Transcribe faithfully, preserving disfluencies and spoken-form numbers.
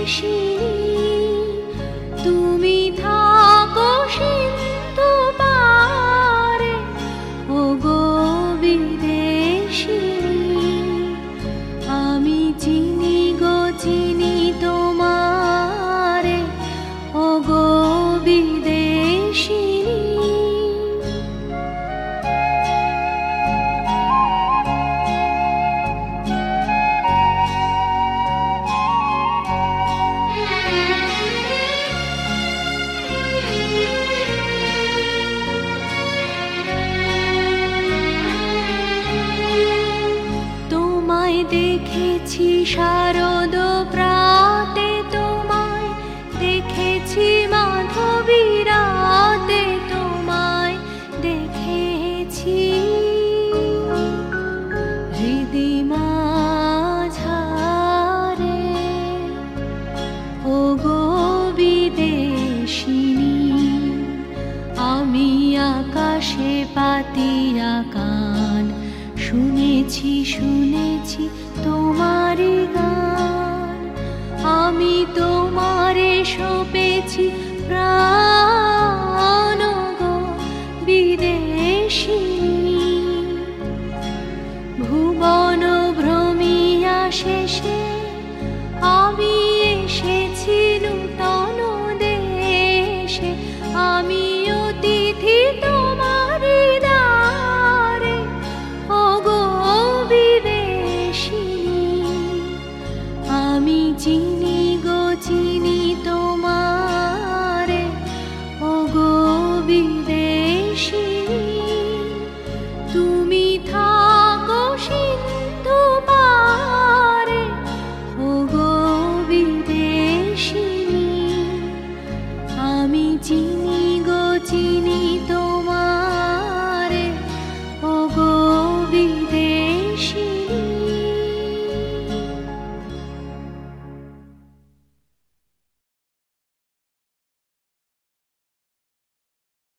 তুমি থাকো সিন্ধু পারে, ওগো বিদেশিনী। আমি চিনি গো চিনি তোমারে, ওগো বিদেশিনী। তোমায় দেখেছি শারদ প্রাতে, তোমায় দেখেছি মাধবী রাতে, তোমায় দেখেছি হৃদি মাঝারে, ওগো বিদেশিনী। আমি আকাশে পাতিয়া কান, শুনেছি শুনেছি তোমারি গান। আমি তোমারে সপেছি প্রাণ, গো বিদেশিনী। ভুবন ভ্রমিয়া শেষে আমি এসেছি নূতন দেশে। আমি অতিথি তোমারি দ্বারে, ওগো বিদেশিনী। আমি চিনি গো চিনি